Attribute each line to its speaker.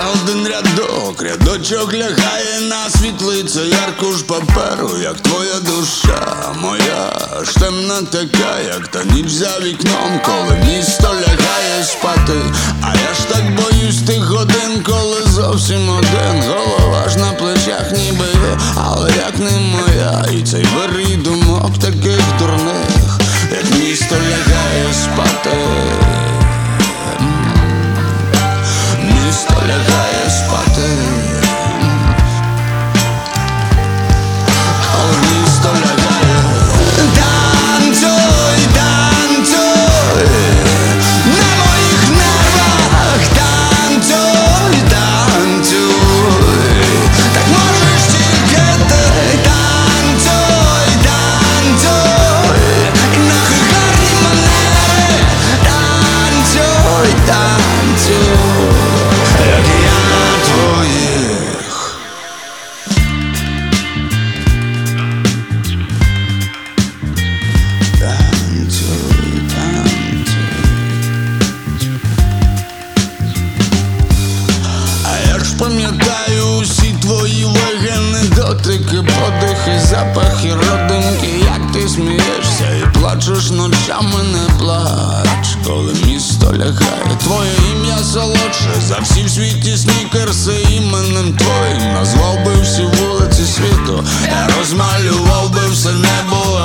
Speaker 1: один рядок, рядочок лягає на світлий цей аркуш паперу, як твоя душа моя, ж темна така, як та ніч за вікном, коли місто лягає спати. А я ж так боюсь тих годин, коли зовсім один, голова ж на плечах ніби є, але як не моя. І цей вирій думок таких дурних, як місто лягає спати. Місто лягає спати. О, місто лягає. Танцюй, танцюй на моїх нервах. Танцюй, танцюй, так можеш тільки ти. Танцюй, танцюй і нахуй гарні манери. Танцюй, танцюй, як я на твоїх. Танцюй, танцюй. А я ж пам'ятаю усі твої легені, дотики, подихи, запахи, родинки, як ти смієшся і плачеш ночами, не плач, коли місто лягає. Твоє ім'я солодше за всі в світі снікерси, іменем твоїм назвав би всі вулиці світу. Я розмалював би все небо